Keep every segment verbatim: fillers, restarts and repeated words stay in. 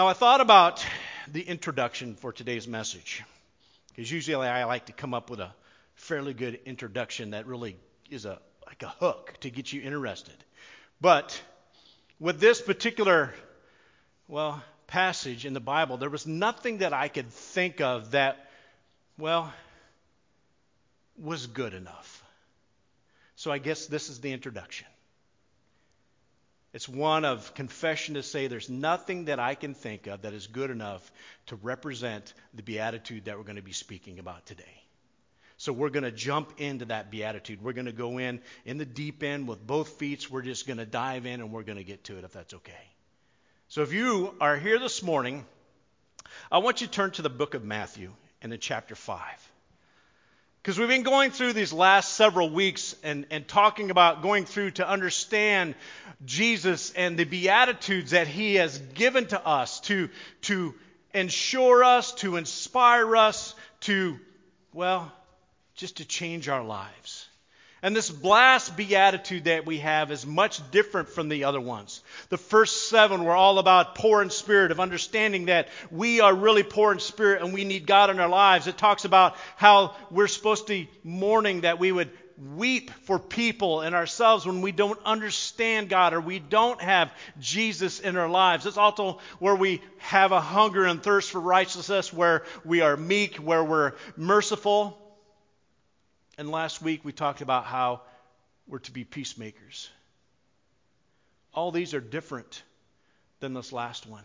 Now, I thought about the introduction for today's message, because usually I like to come up with a fairly good introduction that really is a like a hook to get you interested. But with this particular, well, passage in the Bible, there was nothing that I could think of that, well, was good enough. So I guess this is the introduction. It's one of confession to say there's nothing that I can think of that is good enough to represent the beatitude that we're going to be speaking about today. So we're going to jump into that beatitude. We're going to go in in the deep end with both feet. We're just going to dive in and we're going to get to it if that's okay. So if you are here this morning, I want you to turn to the book of Matthew and in chapter five. Because we've been going through these last several weeks and, and talking about going through to understand Jesus and the beatitudes that he has given to us to, to ensure us, to inspire us, to, well, just to change our lives. And this last beatitude that we have is much different from the other ones. The first seven were all about poor in spirit, of understanding that we are really poor in spirit and we need God in our lives. It talks about how we're supposed to be mourning, that we would weep for people and ourselves when we don't understand God or we don't have Jesus in our lives. It's also where we have a hunger and thirst for righteousness, where we are meek, where we're merciful. And last week we talked about how we're to be peacemakers. All these are different than this last one.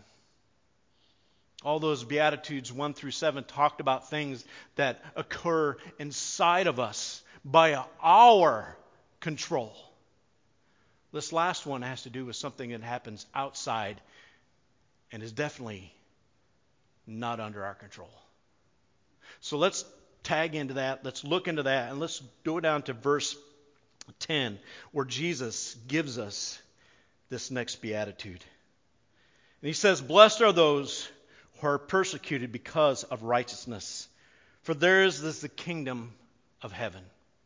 All those Beatitudes one through seven talked about things that occur inside of us by our control. This last one has to do with something that happens outside and is definitely not under our control. So let's tag into that. Let's look into that, and let's go down to verse ten, where Jesus gives us this next beatitude. And he says, "Blessed are those who are persecuted because of righteousness, for theirs is the kingdom of heaven."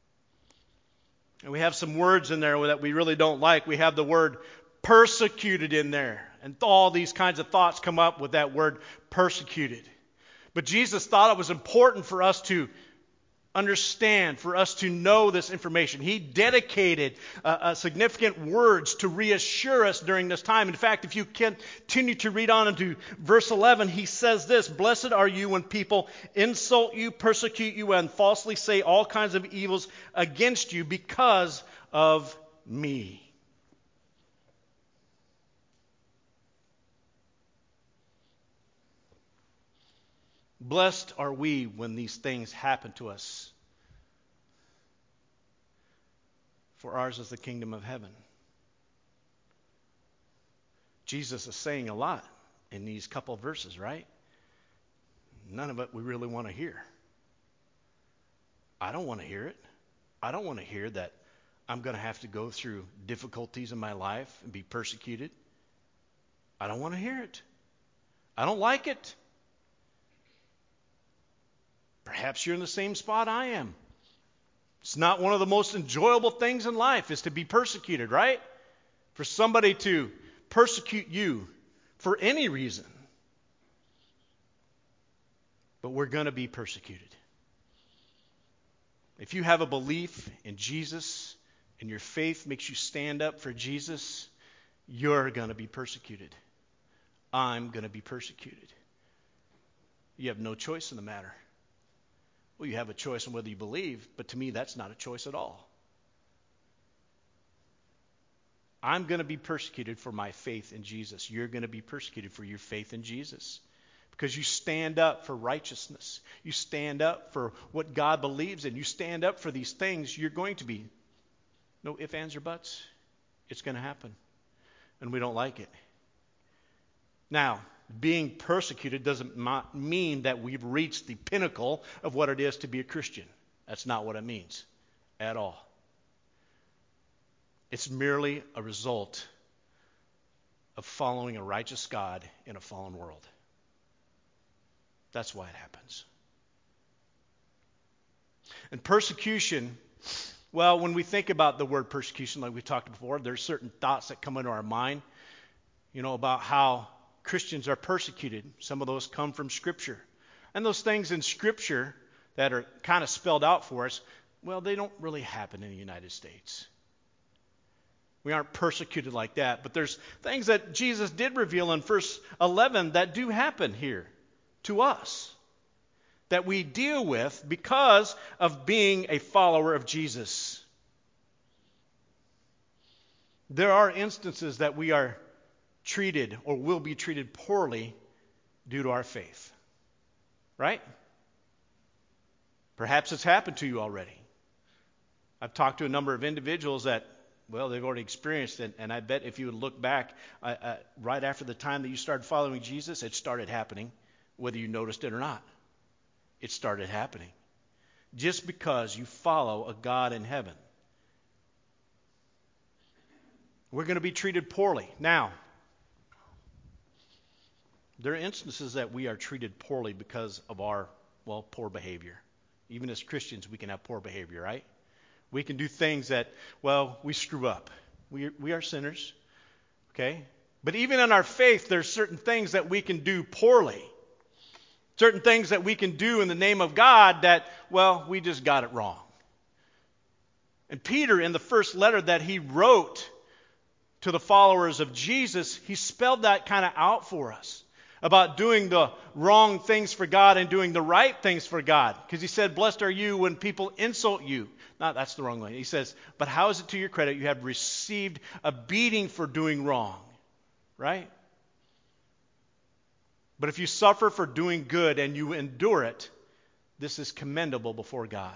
And we have some words in there that we really don't like. We have the word persecuted in there, and all these kinds of thoughts come up with that word persecuted. But Jesus thought it was important for us to understand, for us to know this information. He dedicated uh, uh, significant words to reassure us during this time. In fact, if you continue to read on into verse eleven, he says this: "Blessed are you when people insult you, persecute you, and falsely say all kinds of evils against you because of me." Blessed are we when these things happen to us, for ours is the kingdom of heaven. Jesus is saying a lot in these couple of verses, right? None of it we really want to hear. I don't want to hear it. I don't want to hear that I'm going to have to go through difficulties in my life and be persecuted. I don't want to hear it. I don't like it. Perhaps you're in the same spot I am. It's not one of the most enjoyable things in life is to be persecuted, right? For somebody to persecute you for any reason. But we're going to be persecuted. If you have a belief in Jesus and your faith makes you stand up for Jesus, you're going to be persecuted. I'm going to be persecuted. You have no choice in the matter. Well, you have a choice on whether you believe, but to me, that's not a choice at all. I'm going to be persecuted for my faith in Jesus. You're going to be persecuted for your faith in Jesus. Because you stand up for righteousness. You stand up for what God believes in. You stand up for these things. You're going to be. No ifs, ands, or buts. It's going to happen. And we don't like it. Now, being persecuted doesn't mean that we've reached the pinnacle of what it is to be a Christian. That's not what it means at all. It's merely a result of following a righteous God in a fallen world. That's why it happens. And persecution, well, when we think about the word persecution, like we talked before, there's certain thoughts that come into our mind, you know, about how Christians are persecuted. Some of those come from Scripture. And those things in Scripture that are kind of spelled out for us, well, they don't really happen in the United States. We aren't persecuted like that. But there's things that Jesus did reveal in verse eleven that do happen here to us, that we deal with because of being a follower of Jesus. There are instances that we are treated or will be treated poorly due to our faith. Right? Perhaps it's happened to you already. I've talked to a number of individuals that, well, they've already experienced it, and I bet if you would look back uh, uh, right after the time that you started following Jesus, it started happening, whether you noticed it or not. It started happening. Just because you follow a God in heaven. We're going to be treated poorly. Now, there are instances that we are treated poorly because of our, well, poor behavior. Even as Christians, we can have poor behavior, right? We can do things that, well, we screw up. We, we are sinners, okay? But even in our faith, there's certain things that we can do poorly. Certain things that we can do in the name of God that, well, we just got it wrong. And Peter, in the first letter that he wrote to the followers of Jesus, he spelled that kind of out for us about doing the wrong things for God and doing the right things for God. Because he said, blessed are you when people insult you. No, that's the wrong way. He says, but how is it to your credit you have received a beating for doing wrong? Right? But if you suffer for doing good and you endure it, this is commendable before God.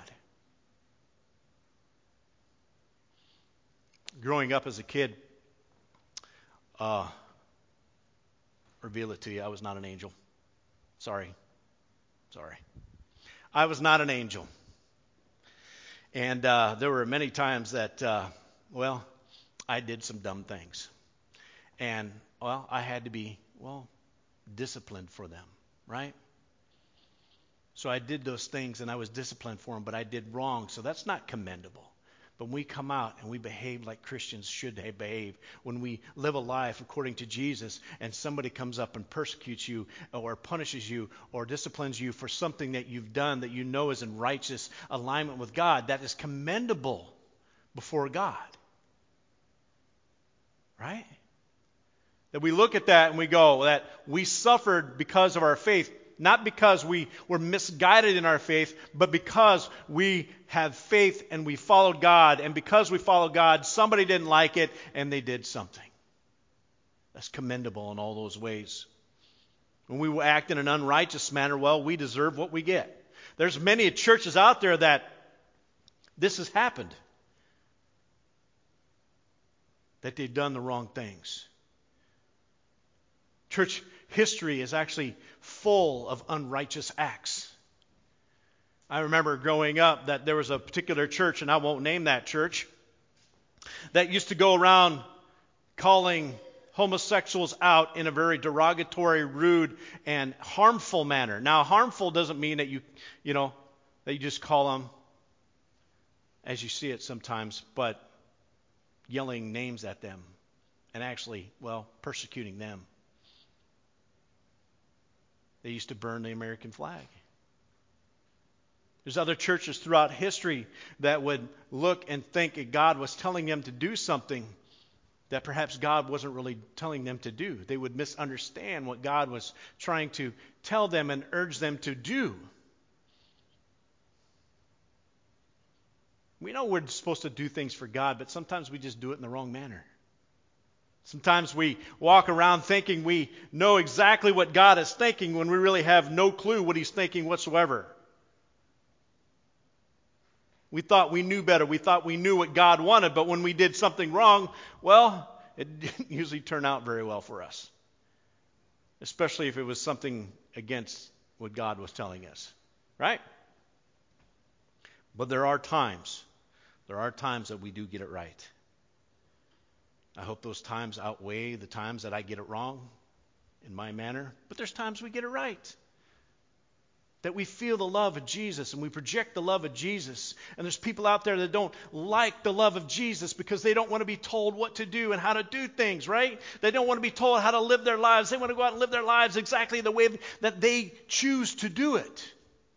Growing up as a kid, uh, reveal it to you, I was not an angel. Sorry. Sorry. I was not an angel. And uh, there were many times that, uh, well, I did some dumb things. And, well, I had to be, well, disciplined for them, right? So I did those things and I was disciplined for them, but I did wrong. So that's not commendable. But when we come out and we behave like Christians should behave, when we live a life according to Jesus and somebody comes up and persecutes you or punishes you or disciplines you for something that you've done that you know is in righteous alignment with God, that is commendable before God. Right? That we look at that and we go, that we suffered because of our faith. Not because we were misguided in our faith, but because we have faith and we followed God. And because we followed God, somebody didn't like it and they did something. That's commendable in all those ways. When we act in an unrighteous manner, well, we deserve what we get. There's many churches out there that this has happened. That they've done the wrong things. Church history is actually full of unrighteous acts. I remember growing up that there was a particular church, and I won't name that church, that used to go around calling homosexuals out in a very derogatory, rude, and harmful manner. Now, harmful doesn't mean that you, you know, that you just call them as you see it sometimes, but yelling names at them and actually, well, persecuting them. They used to burn the American flag. There's other churches throughout history that would look and think that God was telling them to do something that perhaps God wasn't really telling them to do. They would misunderstand what God was trying to tell them and urge them to do. We know we're supposed to do things for God, but sometimes we just do it in the wrong manner. Sometimes we walk around thinking we know exactly what God is thinking when we really have no clue what He's thinking whatsoever. We thought we knew better. We thought we knew what God wanted, but when we did something wrong, well, it didn't usually turn out very well for us. Especially if it was something against what God was telling us. Right? But there are times, there are times that we do get it right. I hope those times outweigh the times that I get it wrong in my manner. But there's times we get it right. That we feel the love of Jesus and we project the love of Jesus. And there's people out there that don't like the love of Jesus because they don't want to be told what to do and how to do things, right? They don't want to be told how to live their lives. They want to go out and live their lives exactly the way that they choose to do it.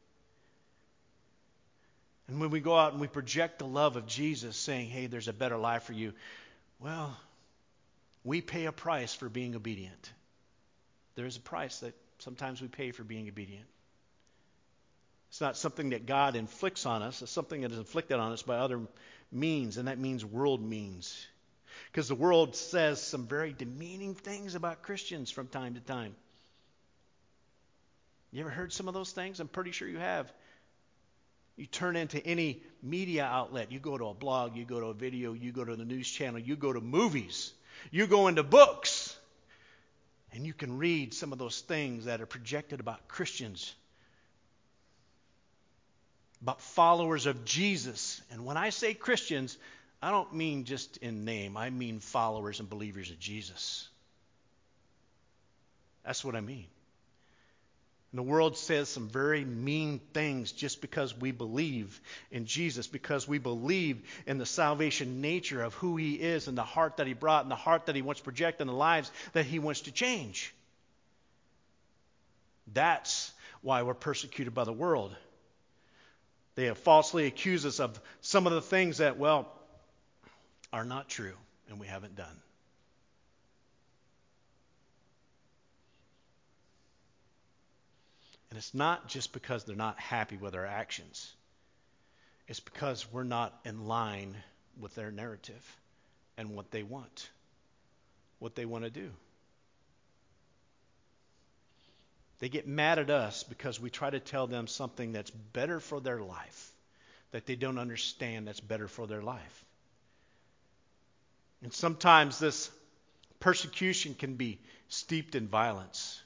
And when we go out and we project the love of Jesus saying, hey, there's a better life for you, well, we pay a price for being obedient. There is a price that sometimes we pay for being obedient. It's not something that God inflicts on us. It's something that is inflicted on us by other means, and that means world means. Because the world says some very demeaning things about Christians from time to time. You ever heard some of those things? I'm pretty sure you have. You turn into any media outlet. You go to a blog, you go to a video, you go to the news channel, you go to movies, you go into books, and you can read some of those things that are projected about Christians, about followers of Jesus. And when I say Christians, I don't mean just in name. I mean followers and believers of Jesus. That's what I mean. And the world says some very mean things just because we believe in Jesus, because we believe in the salvation nature of who He is and the heart that He brought and the heart that He wants to project and the lives that He wants to change. That's why we're persecuted by the world. They have falsely accused us of some of the things that, well, are not true and we haven't done. And it's not just because they're not happy with our actions. It's because we're not in line with their narrative and what they want, what they want to do. They get mad at us because we try to tell them something that's better for their life, that they don't understand that's better for their life. And sometimes this persecution can be steeped in violence.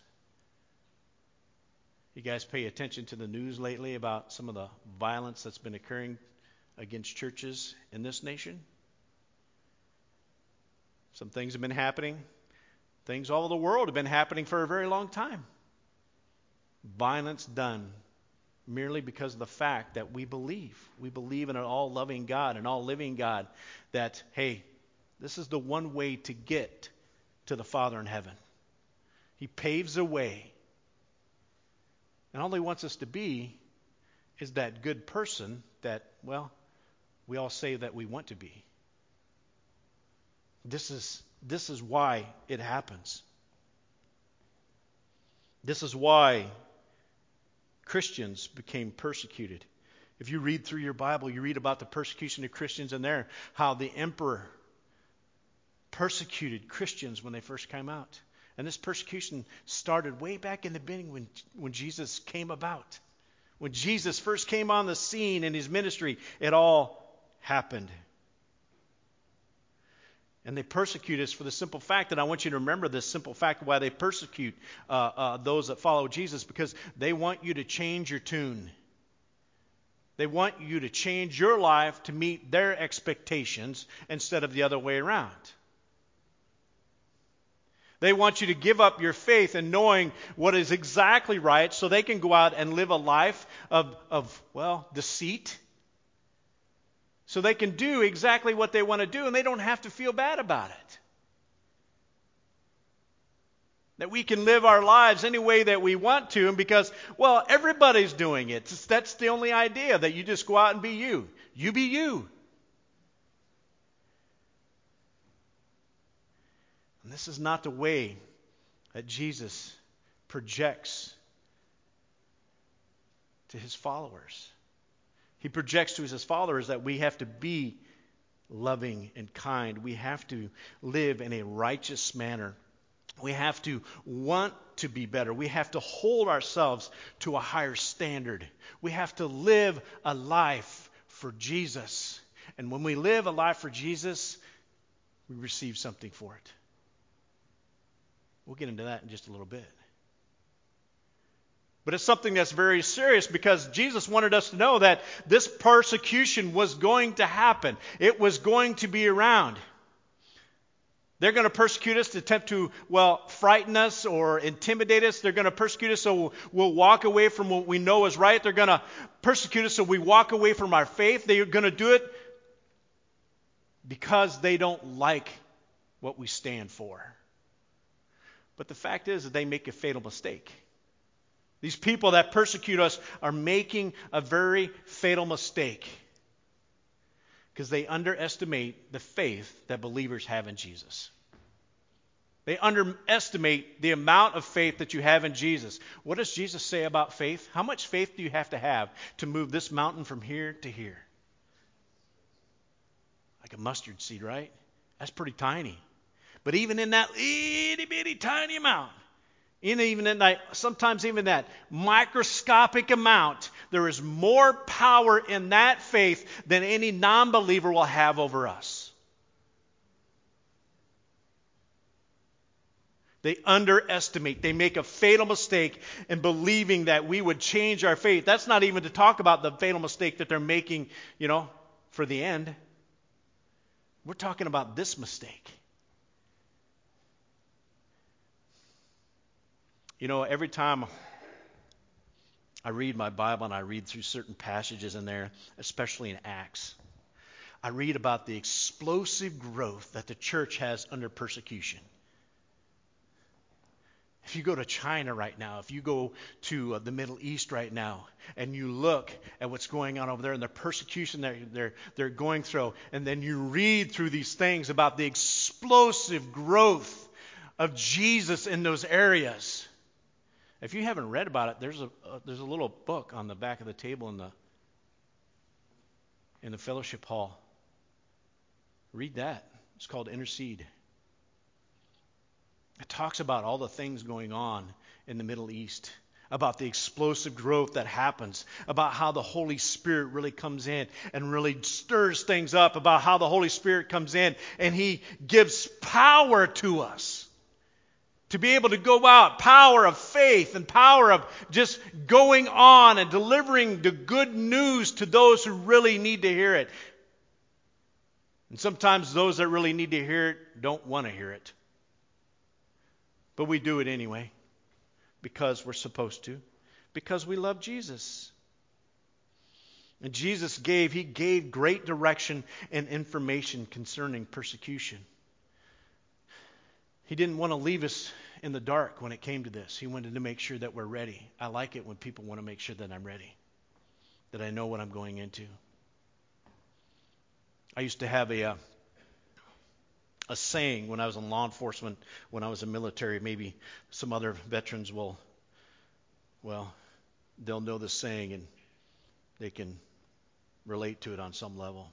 You guys pay attention to the news lately about some of the violence that's been occurring against churches in this nation? Some things have been happening. Things all over the world have been happening for a very long time. Violence done merely because of the fact that we believe. We believe in an all-loving God, an all-living God, that, hey, this is the one way to get to the Father in heaven. He paves a way. And all He wants us to be is that good person that, well, we all say that we want to be. This is, this is why it happens. This is why Christians became persecuted. If you read through your Bible, you read about the persecution of Christians in there, how the emperor persecuted Christians when they first came out. And this persecution started way back in the beginning when, when Jesus came about. When Jesus first came on the scene in His ministry, it all happened. And they persecute us for the simple fact, and I want you to remember this simple fact why they persecute uh, uh, those that follow Jesus, because they want you to change your tune. They want you to change your life to meet their expectations instead of the other way around. They want you to give up your faith in knowing what is exactly right so they can go out and live a life of, of well, deceit. So they can do exactly what they want to do and they don't have to feel bad about it. That we can live our lives any way that we want to, and because, well, everybody's doing it. That's the only idea, that you just go out and be you. You be you. And this is not the way that Jesus projects to His followers. He projects to His followers that we have to be loving and kind. We have to live in a righteous manner. We have to want to be better. We have to hold ourselves to a higher standard. We have to live a life for Jesus. And when we live a life for Jesus, we receive something for it. We'll get into that in just a little bit. But it's something that's very serious, because Jesus wanted us to know that this persecution was going to happen. It was going to be around. They're going to persecute us to attempt to, well, frighten us or intimidate us. They're going to persecute us so we'll, we'll walk away from what we know is right. They're going to persecute us so we walk away from our faith. They're going to do it because they don't like what we stand for. But the fact is that they make a fatal mistake. These people that persecute us are making a very fatal mistake because they underestimate the faith that believers have in Jesus. They underestimate the amount of faith that you have in Jesus. What does Jesus say about faith? How much faith do you have to have to move this mountain from here to here? Like a mustard seed, right? That's pretty tiny. But even in that itty bitty tiny amount, in even in that, sometimes even that microscopic amount, there is more power in that faith than any non-believer will have over us. They underestimate. They make a fatal mistake in believing that we would change our faith. That's not even to talk about the fatal mistake that they're making, you know, for the end. We're talking about this mistake. You know, every time I read my Bible and I read through certain passages in there, especially in Acts, I read about the explosive growth that the church has under persecution. If you go to China right now, if you go to uh, the Middle East right now, and you look at what's going on over there and the persecution that they're, they're going through, and then you read through these things about the explosive growth of Jesus in those areas. If you haven't read about it, there's a uh, there's a little book on the back of the table in the in the fellowship hall. Read that. It's called Intercede. It talks about all the things going on in the Middle East, about the explosive growth that happens, about how the Holy Spirit really comes in and really stirs things up, about how the Holy Spirit comes in and He gives power to us. To be able to go out, power of faith and power of just going on and delivering the good news to those who really need to hear it. And sometimes those that really need to hear it don't want to hear it. But we do it anyway because we're supposed to, because we love Jesus. And Jesus gave, He gave great direction and information concerning persecution. He didn't want to leave us in the dark when it came to this. He wanted to make sure that we're ready. I like it when people want to make sure that I'm ready, that I know what I'm going into. I used to have a uh, a saying when I was in law enforcement, when I was in military. Maybe some other veterans will, well, they'll know the saying and they can relate to it on some level.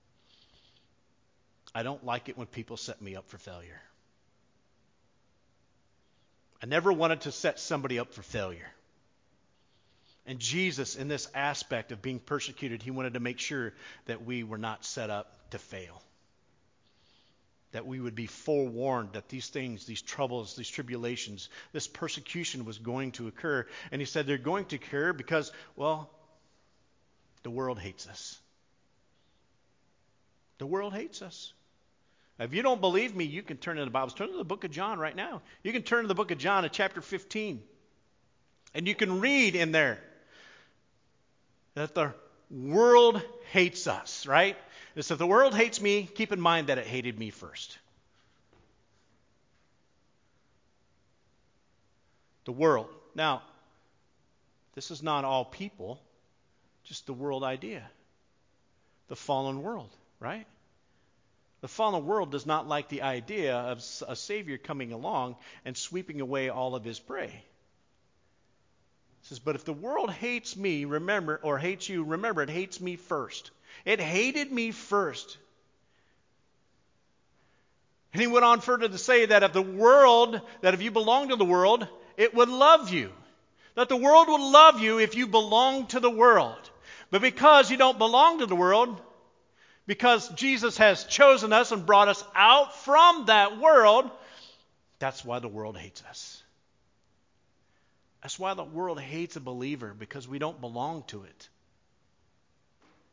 I don't like it when people set me up for failure. I never wanted to set somebody up for failure. And Jesus, in this aspect of being persecuted, He wanted to make sure that we were not set up to fail. That we would be forewarned that these things, these troubles, these tribulations, this persecution was going to occur. And He said they're going to occur because, well, the world hates us. The world hates us. If you don't believe me, you can turn to the Bible. Turn to the book of John right now. You can turn to the book of John at chapter fifteen. And you can read in there that the world hates us, right? And so if the world hates me, keep in mind that it hated me first. The world. Now, this is not all people, just the world idea. The fallen world, right? The fallen world does not like the idea of a Savior coming along and sweeping away all of His prey. It says, but if the world hates me, remember, or hates you, remember, it hates me first. It hated me first. And He went on further to say that if the world, that if you belong to the world, it would love you. That the world would love you if you belong to the world. But because you don't belong to the world, because Jesus has chosen us and brought us out from that world, that's why the world hates us. That's why the world hates a believer, because we don't belong to it.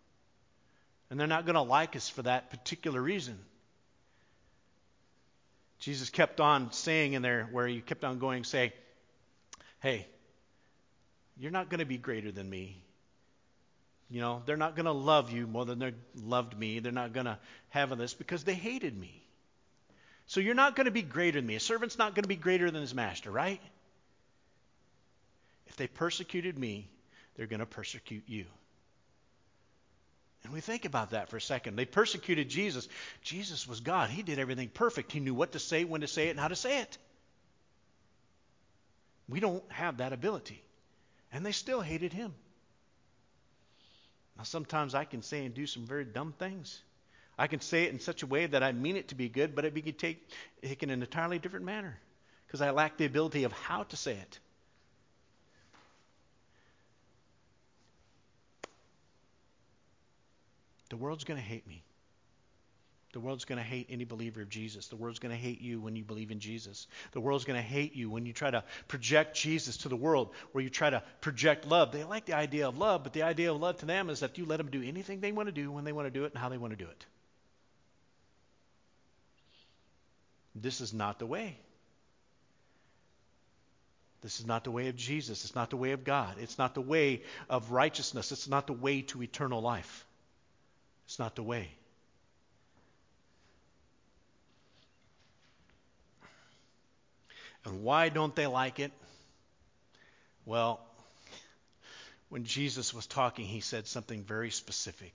And they're not going to like us for that particular reason. Jesus kept on saying in there, where he kept on going, say, hey, you're not going to be greater than me. You know, they're not going to love you more than they loved me. They're not going to have this because they hated me. So you're not going to be greater than me. A servant's not going to be greater than his master, right? If they persecuted me, they're going to persecute you. And we think about that for a second. They persecuted Jesus. Jesus was God. He did everything perfect. He knew what to say, when to say it, and how to say it. We don't have that ability. And they still hated him. Now, sometimes I can say and do some very dumb things. I can say it in such a way that I mean it to be good, but it can take it in an entirely different manner because I lack the ability of how to say it. The world's going to hate me. The world's going to hate any believer of Jesus. The world's going to hate you when you believe in Jesus. The world's going to hate you when you try to project Jesus to the world, where you try to project love. They like the idea of love, but the idea of love to them is that you let them do anything they want to do, when they want to do it, and how they want to do it. This is not the way. This is not the way of Jesus. It's not the way of God. It's not the way of righteousness. It's not the way to eternal life. It's not the way. And why don't they like it? Well, when Jesus was talking, he said something very specific.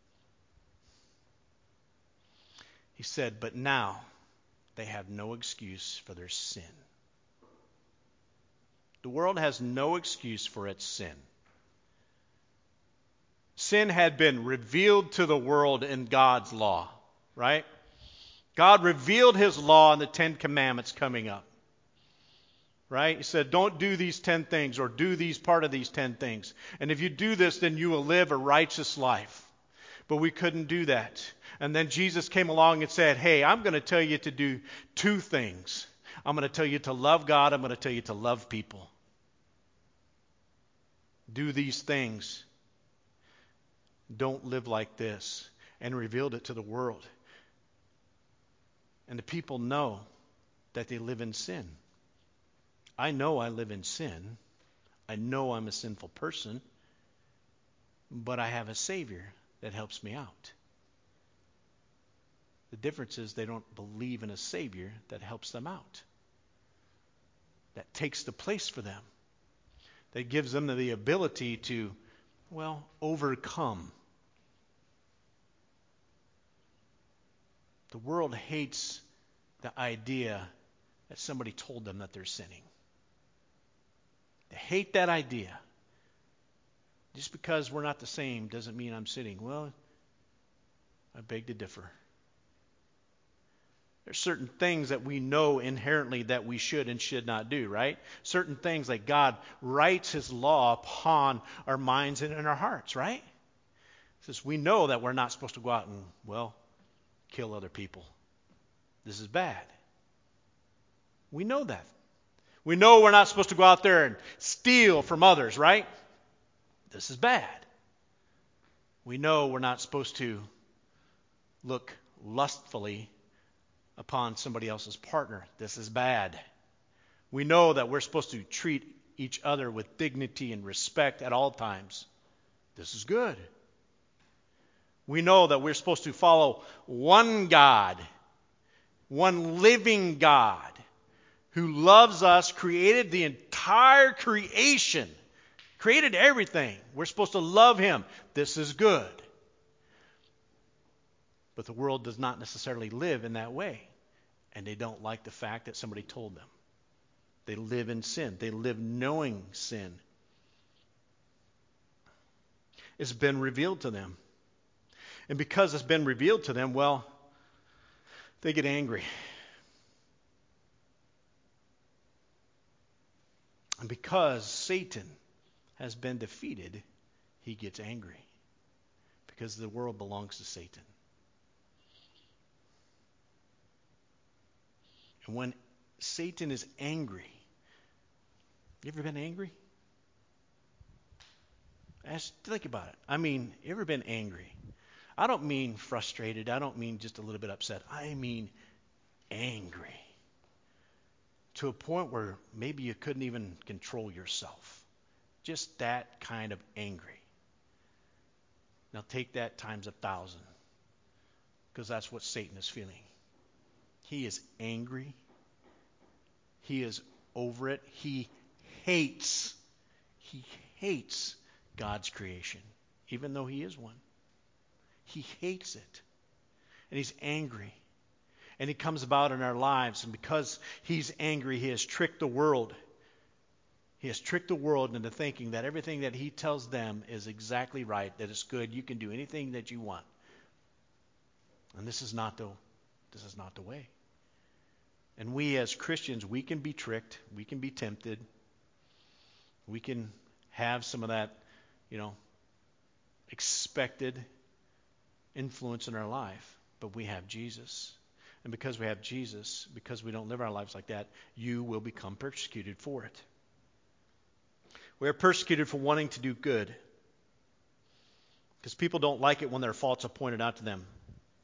He said, but now they have no excuse for their sin. The world has no excuse for its sin. Sin had been revealed to the world in God's law, right? God revealed his law in the Ten Commandments coming up, right? He said, don't do these ten things or do these part of these ten things. And if you do this, then you will live a righteous life. But we couldn't do that. And then Jesus came along and said, hey, I'm going to tell you to do two things. I'm going to tell you to love God. I'm going to tell you to love people. Do these things. Don't live like this. And revealed it to the world. And the people know that they live in sin. I know I live in sin. I know I'm a sinful person. But I have a Savior that helps me out. The difference is they don't believe in a Savior that helps them out. That takes the place for them. That gives them the ability to, well, overcome. The world hates the idea that somebody told them that they're sinning. They hate that idea. Just because we're not the same doesn't mean I'm sinning. Well, I beg to differ. There's certain things that we know inherently that we should and should not do, right? Certain things like God writes his law upon our minds and in our hearts, right? It says we know that we're not supposed to go out and, well, kill other people. This is bad. We know that. We know we're not supposed to go out there and steal from others, right? This is bad. We know we're not supposed to look lustfully upon somebody else's partner. This is bad. We know that we're supposed to treat each other with dignity and respect at all times. This is good. We know that we're supposed to follow one God, one living God, who loves us, created the entire creation, created everything. We're supposed to love him. This is good. But the world does not necessarily live in that way. And they don't like the fact that somebody told them. They live in sin. They live knowing sin. It's been revealed to them. And because it's been revealed to them, well, they get angry. And because Satan has been defeated, he gets angry. Because the world belongs to Satan. And when Satan is angry, you ever been angry? Ask, think about it. I mean, you ever been angry? I don't mean frustrated. I don't mean just a little bit upset. I mean angry. to a point where maybe you couldn't even control yourself. Just that kind of angry. Now take that times a thousand, because that's what Satan is feeling. He is angry. He is over it. He hates, he hates God's creation, even though he is one. He hates it. And he's angry. And he comes about in our lives, and because he's angry, he has tricked the world. He has tricked the world into thinking that everything that he tells them is exactly right, that it's good. You can do anything that you want. And this is not the, this is not the way. And we as Christians, we can be tricked. We can be tempted. We can have some of that, you know, expected influence in our life. But we have Jesus. And because we have Jesus, because we don't live our lives like that, you will become persecuted for it. We are persecuted for wanting to do good. Because people don't like it when their faults are pointed out to them.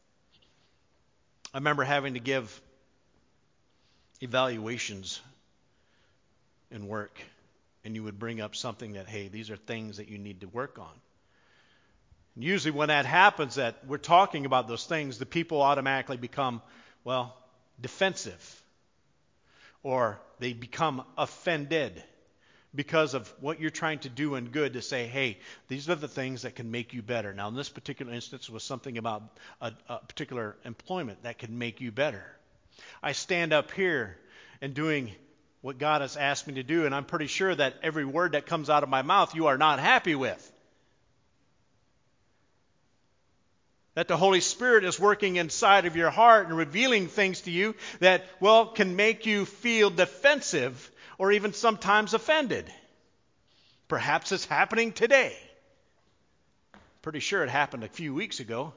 I remember having to give evaluations in work. And you would bring up something that, hey, these are things that you need to work on. And usually when that happens, that we're talking about those things, the people automatically become, well, defensive. Or they become offended because of what you're trying to do in good, to say, hey, these are the things that can make you better. Now, in this particular instance, was something about a, a particular employment that can make you better. I stand up here and doing what God has asked me to do, and I'm pretty sure that every word that comes out of my mouth you are not happy with. That the Holy Spirit is working inside of your heart and revealing things to you that, well, can make you feel defensive or even sometimes offended. Perhaps it's happening today. Pretty sure it happened a few weeks ago.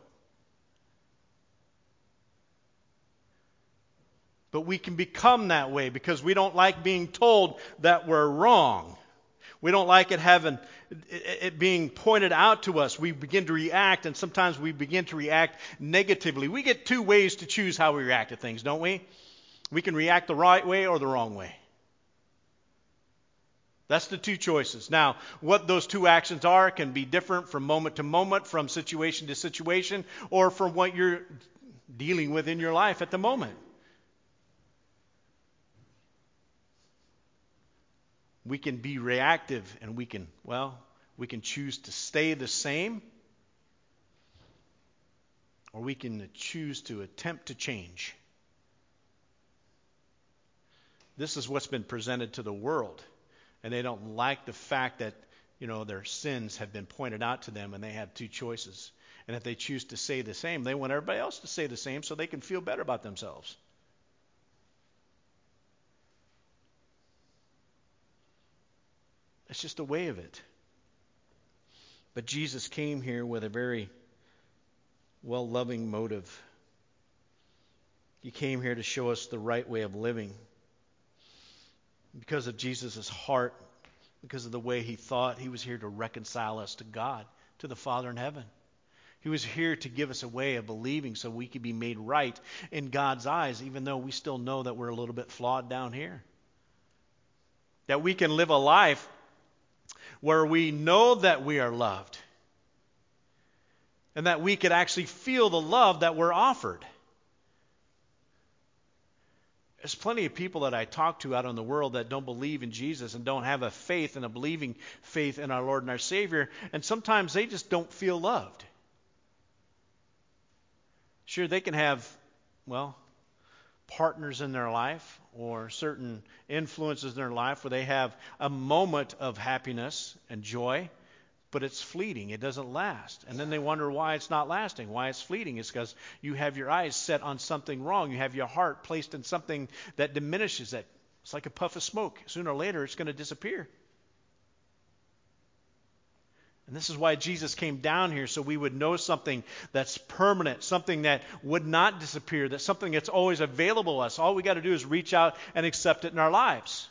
But we can become that way because we don't like being told that we're wrong. We don't like it having it being pointed out to us. We begin to react, and sometimes we begin to react negatively. We get two ways to choose how we react to things, don't we? We can react the right way or the wrong way. That's the two choices. Now, what those two actions are can be different from moment to moment, from situation to situation, or from what you're dealing with in your life at the moment. We can be reactive, and we can, well, we can choose to stay the same, or we can choose to attempt to change. This is what's been presented to the world, and they don't like the fact that, you know, their sins have been pointed out to them, and they have two choices. And if they choose to say the same, they want everybody else to say the same so they can feel better about themselves. It's just a way of it. But Jesus came here with a very well-loving motive. He came here to show us the right way of living. Because of Jesus' heart, because of the way he thought, he was here to reconcile us to God, to the Father in heaven. He was here to give us a way of believing so we could be made right in God's eyes, even though we still know that we're a little bit flawed down here. That we can live a life where we know that we are loved, and that we could actually feel the love that we're offered. There's plenty of people that I talk to out in the world that don't believe in Jesus and don't have a faith and a believing faith in our Lord and our Savior, and sometimes they just don't feel loved. Sure, they can have, well, partners in their life or certain influences in their life where they have a moment of happiness and joy, but it's fleeting. It doesn't last. And then they wonder why it's not lasting, why it's fleeting. It's because you have your eyes set on something wrong. You have your heart placed in something that diminishes that. It's like a puff of smoke. Sooner or later, it's going to disappear. And this is why Jesus came down here, so we would know something that's permanent, something that would not disappear, that's something that's always available to us. All we got to do is reach out and accept it in our lives.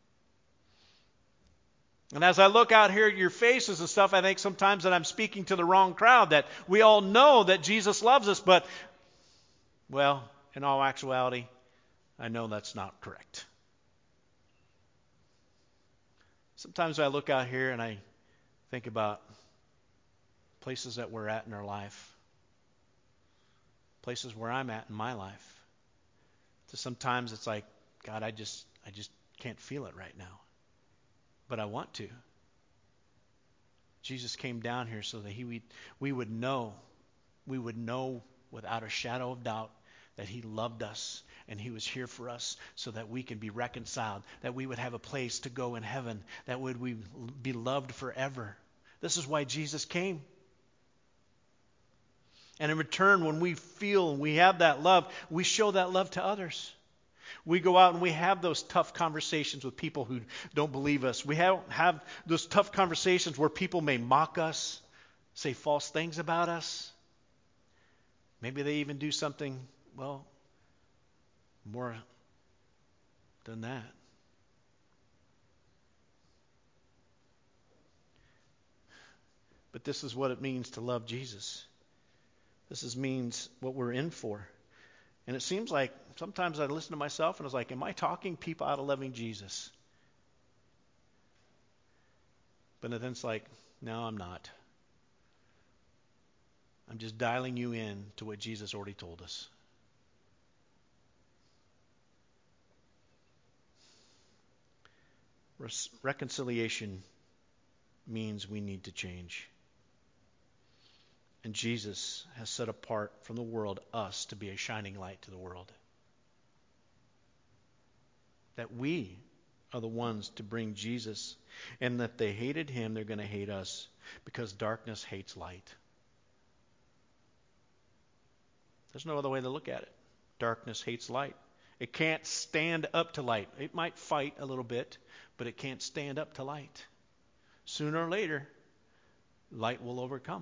And as I look out here at your faces and stuff, I think sometimes that I'm speaking to the wrong crowd, that we all know that Jesus loves us, but, well, in all actuality, I know that's not correct. Sometimes I look out here and I think about places that we're at in our life, places where I'm at in my life. So sometimes it's like, God, I just I just can't feel it right now. But I want to. Jesus came down here so that he we, we would know, we would know without a shadow of doubt that he loved us and he was here for us so that we can be reconciled, that we would have a place to go in heaven, that would we be loved forever. This is why Jesus came. And in return, when we feel and we have that love, we show that love to others. We go out and we have those tough conversations with people who don't believe us. We have, have those tough conversations where people may mock us, say false things about us. Maybe they even do something, well, more than that. But this is what it means to love Jesus. This is means what we're in for. And it seems like sometimes I listen to myself and I was like, am I talking people out of loving Jesus? But then it's like, no, I'm not. I'm just dialing you in to what Jesus already told us. Re- reconciliation means we need to change. And Jesus has set apart from the world us to be a shining light to the world. That we are the ones to bring Jesus, and that they hated him, they're going to hate us, because darkness hates light. There's no other way to look at it. Darkness hates light. It can't stand up to light. It might fight a little bit, but it can't stand up to light. Sooner or later, light will overcome.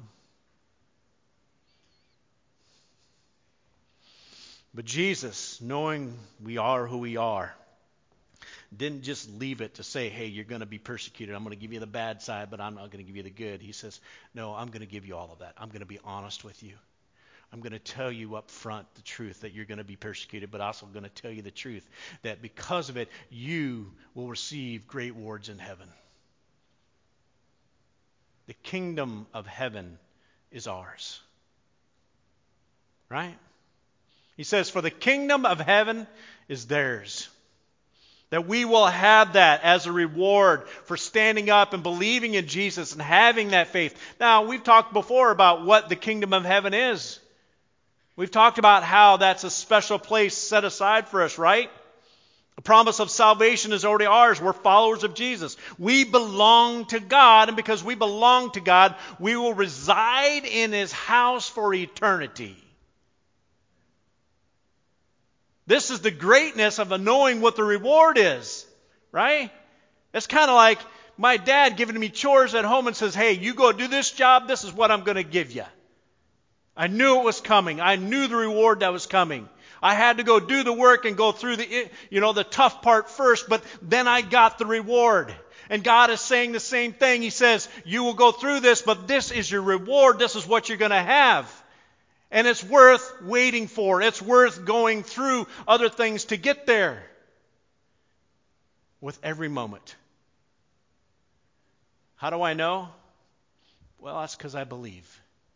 But Jesus, knowing we are who we are, didn't just leave it to say, hey, you're going to be persecuted. I'm going to give you the bad side, but I'm not going to give you the good. He says, no, I'm going to give you all of that. I'm going to be honest with you. I'm going to tell you up front the truth that you're going to be persecuted, but also I'm going to tell you the truth that because of it, you will receive great rewards in heaven. The kingdom of heaven is ours. Right? He says, for the kingdom of heaven is theirs. That we will have that as a reward for standing up and believing in Jesus and having that faith. Now, we've talked before about what the kingdom of heaven is. We've talked about how that's a special place set aside for us, right? The promise of salvation is already ours. We're followers of Jesus. We belong to God, and because we belong to God, we will reside in his house for eternity. This is the greatness of knowing what the reward is, right? It's kind of like my dad giving me chores at home and says, hey, you go do this job, this is what I'm going to give you. I knew it was coming. I knew the reward that was coming. I had to go do the work and go through the, you know, the tough part first, but then I got the reward. And God is saying the same thing. He says, you will go through this, but this is your reward. This is what you're going to have. And it's worth waiting for. It's worth going through other things to get there. With every moment. How do I know? Well, that's because I believe.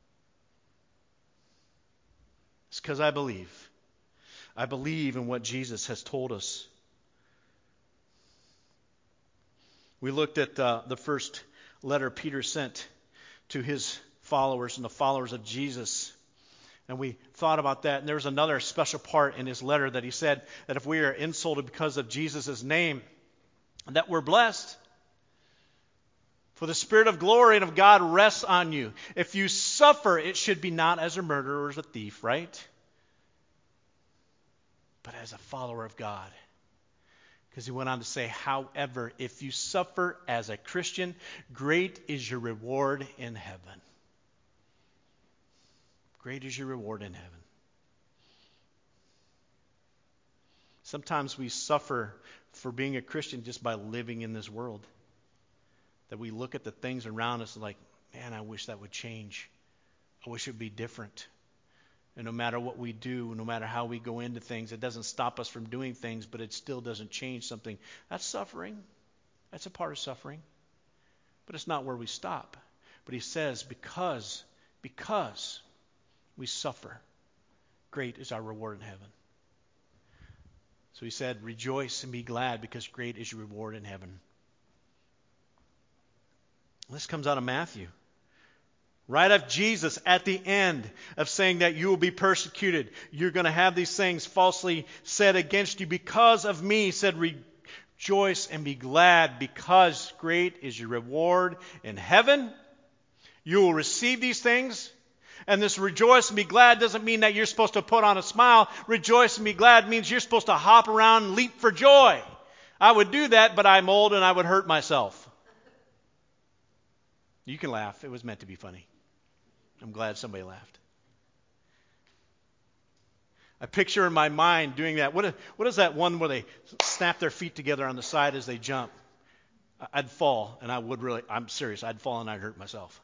It's because I believe. I believe in what Jesus has told us. We looked at uh, the first letter Peter sent to his followers and the followers of Jesus. And we thought about that. And there was another special part in his letter that he said that if we are insulted because of Jesus' name, that we're blessed. For the Spirit of glory and of God rests on you. If you suffer, it should be not as a murderer or as a thief, right? But as a follower of God. Because he went on to say, however, if you suffer as a Christian, great is your reward in heaven. Great is your reward in heaven. Sometimes we suffer for being a Christian just by living in this world. That we look at the things around us and like, man, I wish that would change. I wish it would be different. And no matter what we do, no matter how we go into things, it doesn't stop us from doing things, but it still doesn't change something. That's suffering. That's a part of suffering. But it's not where we stop. But he says, because, because we suffer, great is our reward in heaven. So he said, rejoice and be glad because great is your reward in heaven. This comes out of Matthew. Right after Jesus, at the end of saying that you will be persecuted, you're going to have these things falsely said against you because of me, he said, rejoice and be glad because great is your reward in heaven. You will receive these things. And this rejoice and be glad doesn't mean that you're supposed to put on a smile. Rejoice and be glad means you're supposed to hop around and leap for joy. I would do that, but I'm old and I would hurt myself. You can laugh. It was meant to be funny. I'm glad somebody laughed. I picture in my mind doing that. What, what is that one where they snap their feet together on the side as they jump? I'd fall, and I would really, I'm serious, I'd fall and I'd hurt myself.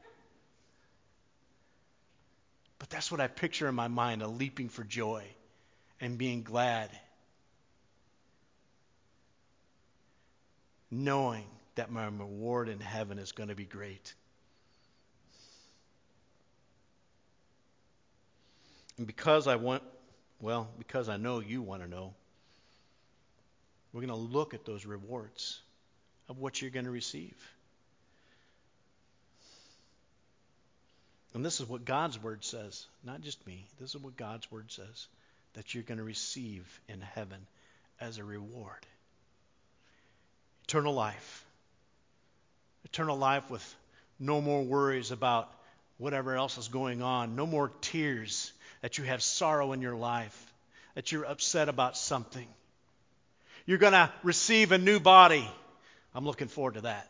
But that's what I picture in my mind, a leaping for joy and being glad. Knowing that my reward in heaven is going to be great. And because I want, well, because I know you want to know, we're going to look at those rewards of what you're going to receive. And this is what God's Word says, not just me. This is what God's Word says, that you're going to receive in heaven as a reward. Eternal life. Eternal life with no more worries about whatever else is going on. No more tears that you have sorrow in your life, that you're upset about something. You're going to receive a new body. I'm looking forward to that.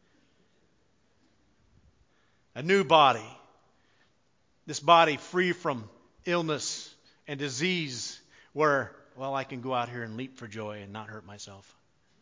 A new body. This body free from illness and disease where, well, I can go out here and leap for joy and not hurt myself.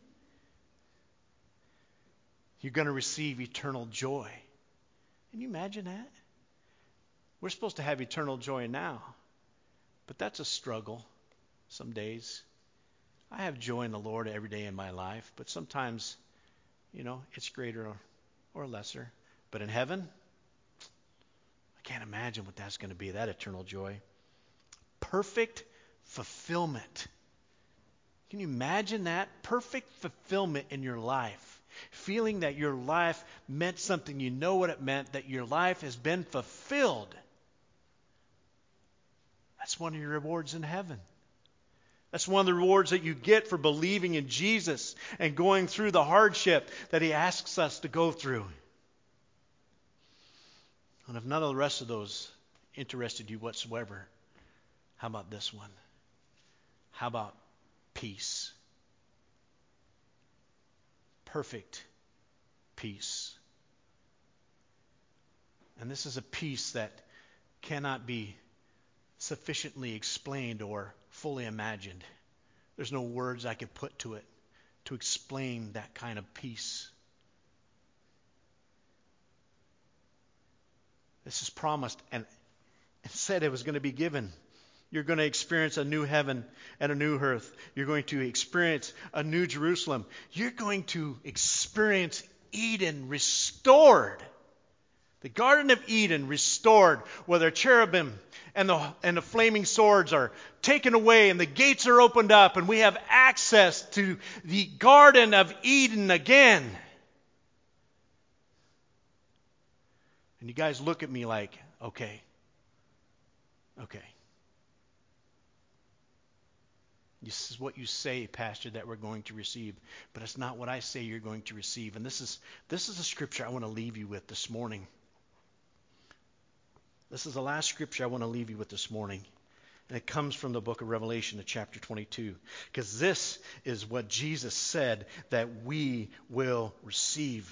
You're going to receive eternal joy. Can you imagine that? We're supposed to have eternal joy now, but that's a struggle some days. I have joy in the Lord every day in my life, but sometimes, you know, it's greater or, or lesser. But in heaven, I can't imagine what that's going to be, that eternal joy. Perfect fulfillment. Can you imagine that? Perfect fulfillment in your life. Feeling that your life meant something. You know what it meant, that your life has been fulfilled. That's one of your rewards in heaven. That's one of the rewards that you get for believing in Jesus and going through the hardship that He asks us to go through. And if none of the rest of those interested you whatsoever, how about this one? How about peace? Perfect peace. And this is a peace that cannot be sufficiently explained or fully imagined. There's no words I could put to it to explain that kind of peace. This is promised and it said it was going to be given. You're going to experience a new heaven and a new earth. You're going to experience a new Jerusalem. You're going to experience Eden restored. The Garden of Eden restored, where the cherubim and the, and the flaming swords are taken away and the gates are opened up and we have access to the Garden of Eden again. And you guys look at me like, okay, okay. This is what you say, Pastor, that we're going to receive. But it's not what I say you're going to receive. And this is this is a scripture I want to leave you with this morning. This is the last scripture I want to leave you with this morning. And it comes from the book of Revelation, chapter twenty-two. Because this is what Jesus said that we will receive.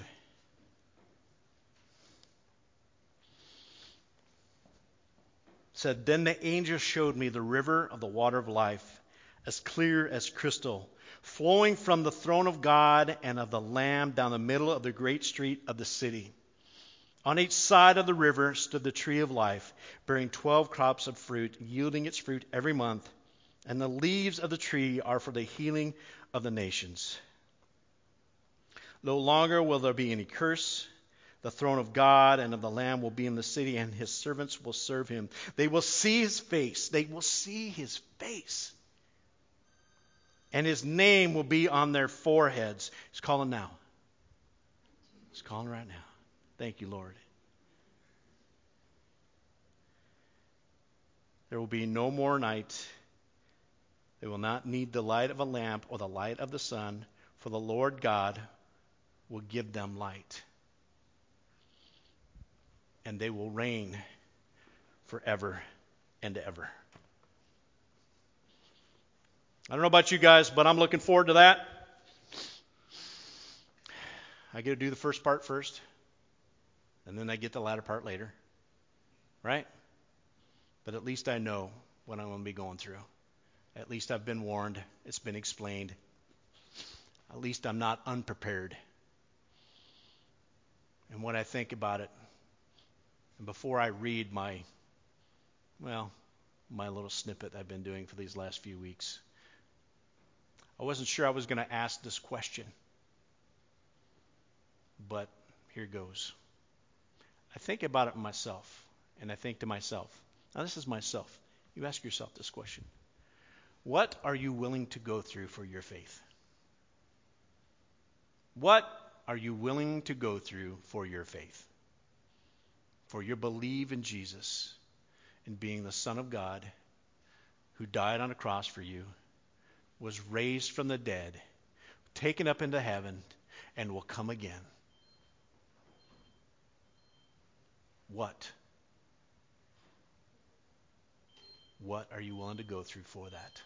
It said, "Then the angel showed me the river of the water of life, as clear as crystal, flowing from the throne of God and of the Lamb down the middle of the great street of the city. On each side of the river stood the tree of life, bearing twelve crops of fruit, yielding its fruit every month. And the leaves of the tree are for the healing of the nations. No longer will there be any curse. The throne of God and of the Lamb will be in the city, and his servants will serve him. They will see his face. They will see his face. And his name will be on their foreheads. He's calling now. He's calling right now. Thank you, Lord. There will be no more night. They will not need the light of a lamp or the light of the sun, for the Lord God will give them light. And they will reign forever and ever. I don't know about you guys, but I'm looking forward to that. I get to do the first part first, and then I get the latter part later. Right? But at least I know what I'm going to be going through. At least I've been warned. It's been explained. At least I'm not unprepared. And when I think about it, and before I read my, well, my little snippet I've been doing for these last few weeks, I wasn't sure I was going to ask this question. But here goes. I think about it myself, and I think to myself, now this is myself. You ask yourself this question. What are you willing to go through for your faith? What are you willing to go through for your faith? For your belief in Jesus and being the Son of God who died on a cross for you, was raised from the dead, taken up into heaven, and will come again. What? What are you willing to go through for that?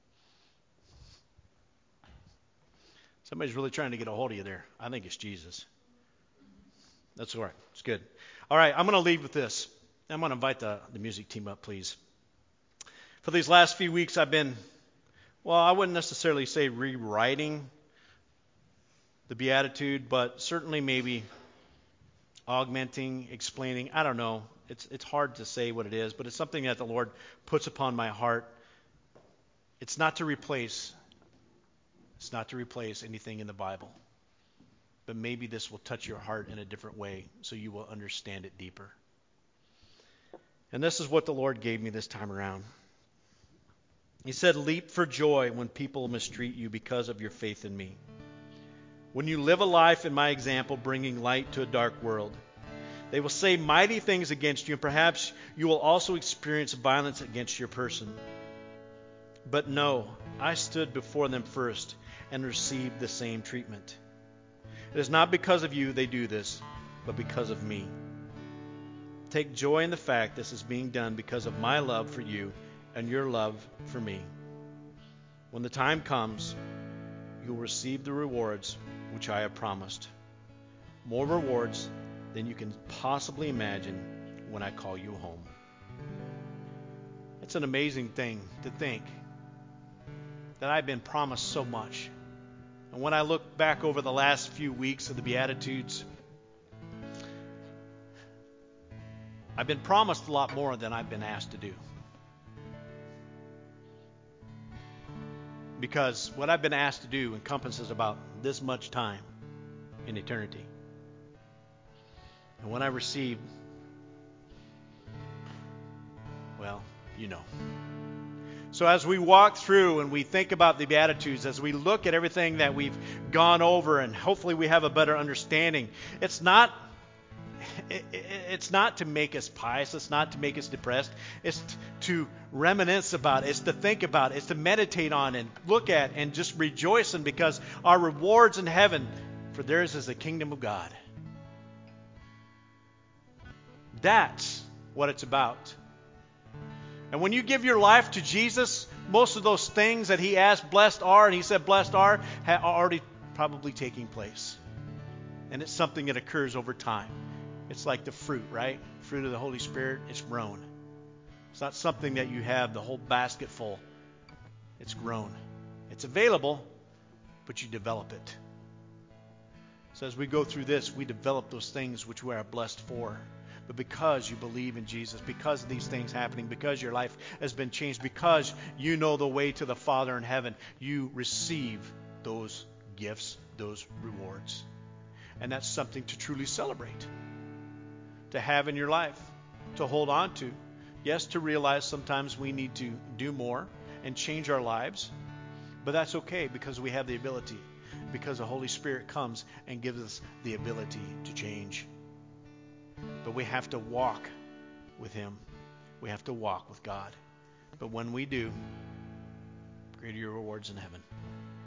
Somebody's really trying to get a hold of you there. I think it's Jesus. That's all right. It's good. All right, I'm going to leave with this. I'm going to invite the, the music team up, please. For these last few weeks, I've been, well, I wouldn't necessarily say rewriting the Beatitude, but certainly maybe augmenting, explaining. I don't know. It's it's hard to say what it is, but it's something that the Lord puts upon my heart. It's not to replace. It's not to replace anything in the Bible. But maybe this will touch your heart in a different way so you will understand it deeper. And this is what the Lord gave me this time around. He said, leap for joy when people mistreat you because of your faith in me. When you live a life in my example, bringing light to a dark world, they will say mighty things against you, and perhaps you will also experience violence against your person. But no, I stood before them first and received the same treatment. It is not because of you they do this, but because of me. Take joy in the fact this is being done because of my love for you and your love for me. When the time comes, you will receive the rewards which I have promised. More rewards than you can possibly imagine when I call you home. It's an amazing thing to think that I've been promised so much. And when I look back over the last few weeks of the Beatitudes, I've been promised a lot more than I've been asked to do. Because what I've been asked to do encompasses about this much time in eternity. And when I receive, well, you know. So as we walk through and we think about the Beatitudes, as we look at everything that we've gone over, and hopefully we have a better understanding, it's not it, it, it's not to make us pious, it's not to make us depressed, it's t- to reminisce about it, it's to think about it, it's to meditate on and look at and just rejoice in, because our rewards in heaven, for theirs is the kingdom of God. That's what it's about. And when you give your life to Jesus, most of those things that he asked, blessed are, and he said blessed are, are already probably taking place. And it's something that occurs over time. It's like the fruit, right? Fruit of the Holy Spirit, it's grown. It's not something that you have the whole basket full. It's grown. It's available, but you develop it. So as we go through this, we develop those things which we are blessed for. But because you believe in Jesus, because of these things happening, because your life has been changed, because you know the way to the Father in heaven, you receive those gifts, those rewards. And that's something to truly celebrate, to have in your life, to hold on to. Yes, to realize sometimes we need to do more and change our lives, but that's okay because we have the ability, because the Holy Spirit comes and gives us the ability to change. But we have to walk with Him. We have to walk with God. But when we do, greater your rewards in heaven.